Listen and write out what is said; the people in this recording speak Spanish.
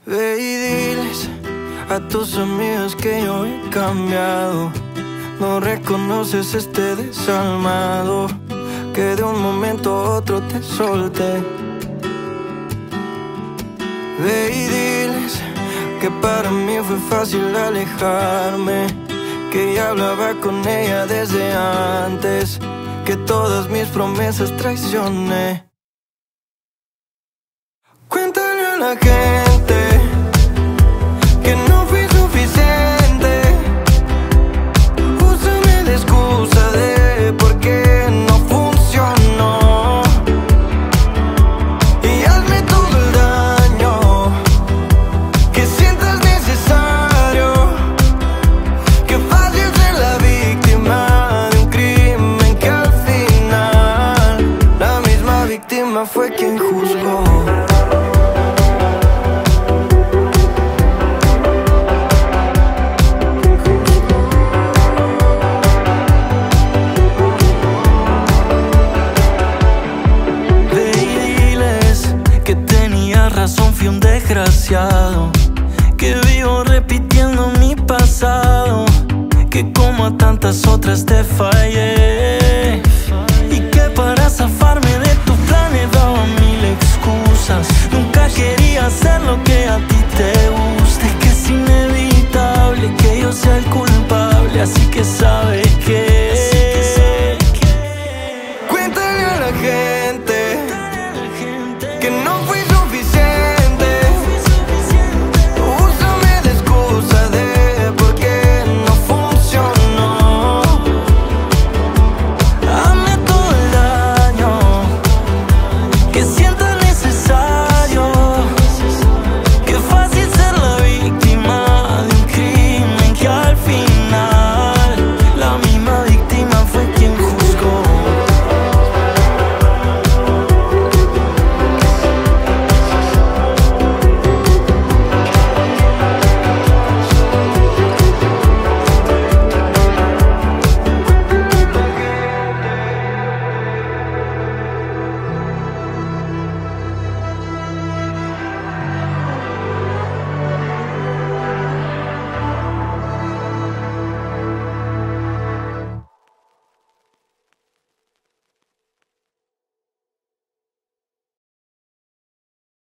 Ve y diles a tus amigos que yo he cambiado. No reconoces este desalmado que de un momento a otro te solté. Ve y diles que para mí fue fácil alejarme, que ya hablaba con ella desde antes, que todas mis promesas traicioné. Cuéntale a la gente que no fui suficiente. Úsame de excusa de por qué no funcionó y hazme todo el daño que sientas necesario. Que fácil ser la víctima de un crimen que al final la misma víctima fue quien juzgó. Fui un desgraciado que vivo repitiendo mi pasado, que como a tantas otras te fallé y que para zafarme de tu plan he dado mil excusas.